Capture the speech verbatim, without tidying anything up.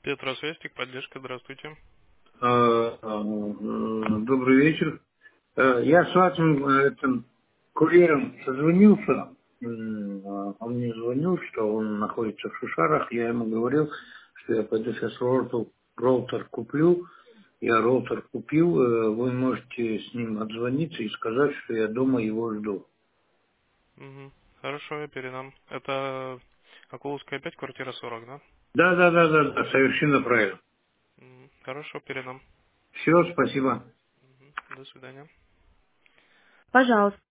Петросвязь, техподдержка, здравствуйте. Э, э, Добрый вечер. Э, Я с вашим э, этим курьером созвонился. М, а Он мне звонил, что он находится в Шушарах. Я ему говорил, что я пойду сейчас роутер, роутер куплю. Я роутер купил. Э, Вы можете с ним отзвониться и сказать, что я дома его жду. Мгм. Хорошо, я передам. Это Акуловская пять, квартира сорок, да? Да, да, да, да, да, совершенно правильно. Мгм. Хорошо, передам. Все, спасибо. Мгм. До свидания. Пожалуйста.